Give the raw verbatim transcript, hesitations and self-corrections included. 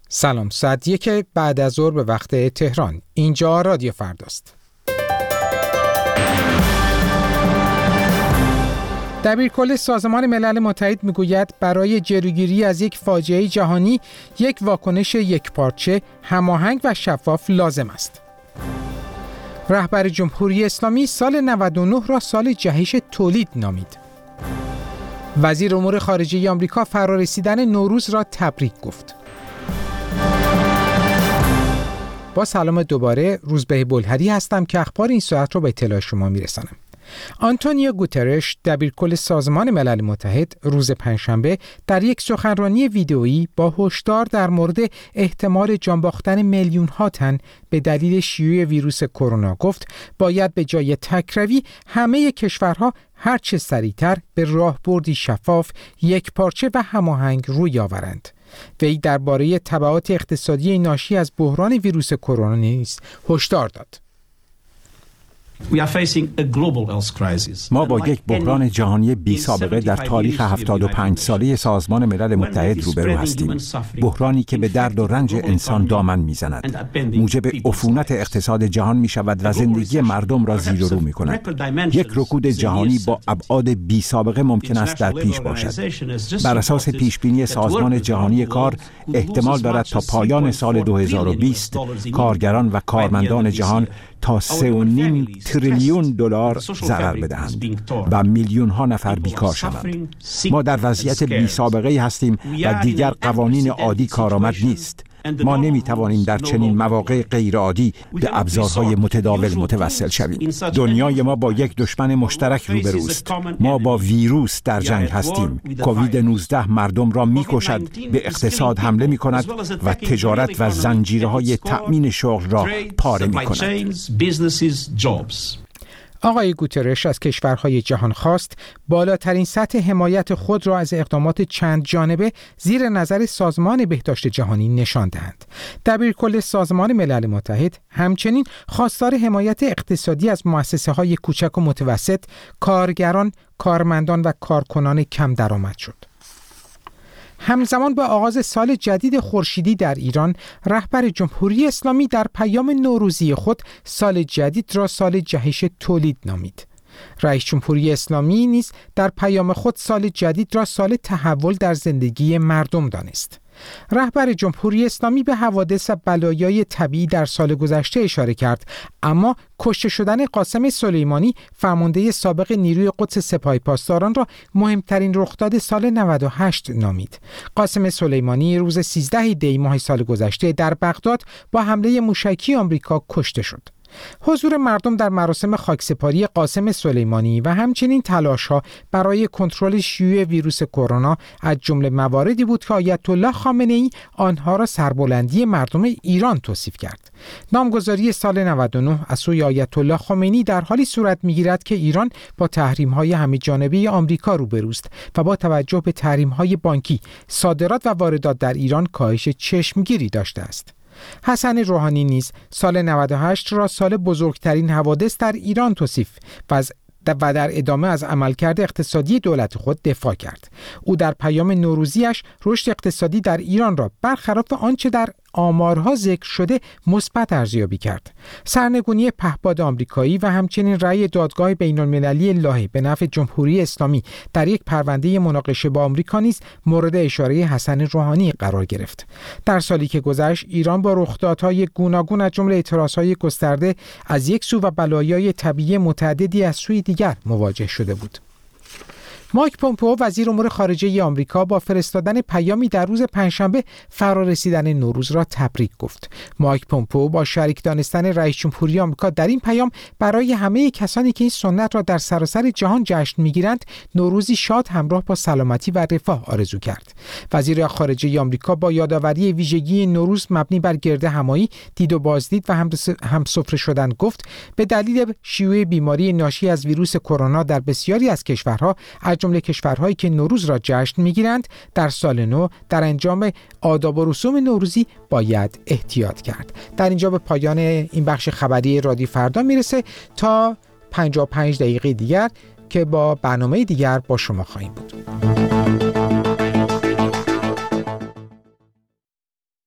سلام، ساعت یک بعد از ظهر به وقت تهران. اینجا رادیو فرداست. دبیرکل سازمان ملل متحد میگوید برای جلوگیری از یک فاجعه جهانی یک واکنش یکپارچه، هماهنگ و شفاف لازم است. رهبر جمهوری اسلامی سال نود و نه را سال جهش تولید نامید. وزیر امور خارجه آمریکا فرارسیدن نوروز را تبریک گفت. با سلام دوباره، روزبه بلهری هستم که اخبار این ساعت رو به اطلاع شما میرسانم. آنتونیو گوترش، دبیرکل سازمان ملل متحد، روز پنجشنبه در یک سخنرانی ویدئویی با هشدار در مورد احتمال جان باختن میلیون ها تن به دلیل شیوع ویروس کرونا گفت باید به جای تکروی همه کشورها هر چه سریعتر به راهبردی شفاف، یکپارچه و هماهنگ روی آورند. وی درباره تبعات اقتصادی ناشی از بحران ویروس کرونا نیز هشدار داد. ما با یک بحران جهانی بی سابقه در تاریخ هفتاد و پنج ساله سازمان ملل متحد روبرو هستیم. بحرانی که به درد و رنج انسان دامن میزند، موجب عفونت اقتصاد جهان می شود و زندگی مردم را زیر و رو می کند. یک رکود جهانی با ابعاد بی سابقه ممکن است در پیش باشد. بر اساس پیش بینی سازمان جهانی کار، احتمال دارد تا پایان سال دو هزار و بیست کارگران و کارمندان جهان تا سه و نیم تریلیون دلار ضرر بدهند و میلیون ها نفر بیکار شوند. ما در وضعیت بی سابقه هستیم و دیگر قوانین عادی کارآمد نیست. ما نمی توانیم در چنین مواقع غیرعادی به ابزارهای متداول متوسل شویم. دنیای ما با یک دشمن مشترک روبروست. ما با ویروس در جنگ هستیم. کووید نوزده مردم را می کشد، به اقتصاد حمله می کند و تجارت و زنجیرهای تأمین شغل را پاره می کند. آقای گوترش از کشورهای جهان خواست بالاترین سطح حمایت خود را از اقدامات چند جانبه زیر نظر سازمان بهداشت جهانی نشان دهند. دبیرکل سازمان ملل متحد همچنین خواستار حمایت اقتصادی از مؤسسه‌های کوچک و متوسط، کارگران، کارمندان و کارکنان کم درآمد شد. همزمان با آغاز سال جدید خورشیدی در ایران، رهبر جمهوری اسلامی در پیام نوروزی خود سال جدید را سال جهش تولید نامید. رئیس جمهوری اسلامی نیز در پیام خود سال جدید را سال تحول در زندگی مردم دانست. رهبر جمهوری اسلامی به حوادث و بلایای طبیعی در سال گذشته اشاره کرد، اما کشته شدن قاسم سلیمانی، فرمانده سابق نیروی قدس سپاه پاسداران را مهمترین رخداد سال نود و هشت نامید. قاسم سلیمانی روز سیزده دی ماه سال گذشته در بغداد با حمله موشکی آمریکا کشته شد. حضور مردم در مراسم خاکسپاری قاسم سلیمانی و همچنین تلاش‌ها برای کنترل شیوع ویروس کرونا از جمله مواردی بود که آیت الله خامنه‌ای آنها را سربلندی مردم ایران توصیف کرد. نامگذاری سال نود و نه از سوی آیت الله خامنه‌ای در حالی صورت می‌گیرد که ایران با تحریم‌های همه‌جانبه آمریکا روبروست و با توجه به تحریم‌های بانکی، صادرات و واردات در ایران کاهش چشمگیری داشته است. حسن روحانی نیز سال نود و هشت را سال بزرگترین حوادث در ایران توصیف و از و در ادامه از عملکرد اقتصادی دولت خود دفاع کرد. او در پیام نوروزیش رشد اقتصادی در ایران را برخلاف آنچه در آمارها ذکر شده مثبت ارزیابی کرد. سرنگونی پهپاد آمریکایی و همچنین رأی دادگاه بین‌المللی لاهه به نفع جمهوری اسلامی در یک پرونده مناقشه با آمریکا نیز مورد اشاره حسن روحانی قرار گرفت. در سالی که گذشت، ایران با رخدادهای گوناگون از جمله اعتراضهای گسترده از یک سو و بلایای طبیعی متعددی از سوی دیگر مواجه شده بود. مایک پومپئو وزیر امور خارجه آمریکا با فرستادن پیامی در روز پنجشنبه فرارسیدن نوروز را تبریک گفت. مایک پومپئو با شریک دانستن رئیس جمهوری آمریکا در این پیام برای همه کسانی که این سنت را در سراسر جهان جشن می‌گیرند نوروزی شاد همراه با سلامتی و رفاه آرزو کرد. وزیر خارجه آمریکا با یادآوری ویژگی نوروز مبنی بر گرد همایی، دید و بازدید و همسفره شدن گفت به دلیل شیوع بیماری ناشی از ویروس کرونا در بسیاری از کشورها از جمله کشورهایی که نوروز را جشن می‌گیرند در سال نو در انجام آداب و رسوم نوروزی باید احتیاط کرد. در اینجا به پایان این بخش خبری رادیو فردا میرسه تا پنجاه و پنج دقیقه دیگر که با برنامه دیگر با شما خواهیم بود.